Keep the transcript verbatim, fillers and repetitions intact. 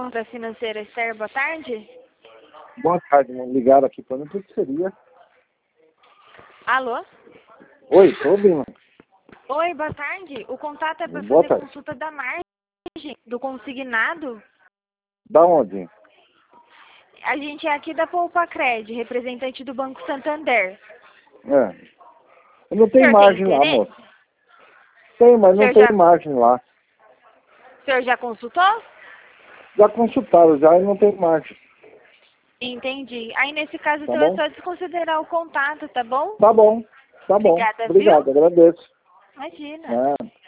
conta financeira Esther, boa tarde. Boa tarde, não ligaram aqui para mim, o que seria? Alô? Oi, tô ouvindo. Oi, boa tarde. O contato é para Boa fazer tarde. consulta da margem do consignado. Da onde? A gente é aqui da Poupacred, representante do Banco Santander. É. Eu não O tenho senhor margem tem lá, interesse? moça. Tem, mas O não senhor tem já, margem lá. o senhor já consultou? Já consultaram já e não tem margem. Entendi. Aí, nesse caso, Tá então, é bom? só desconsiderar o contato, tá bom? Tá bom. Tá bom. Obrigada, viu? Obrigado, agradeço. Imagina. É.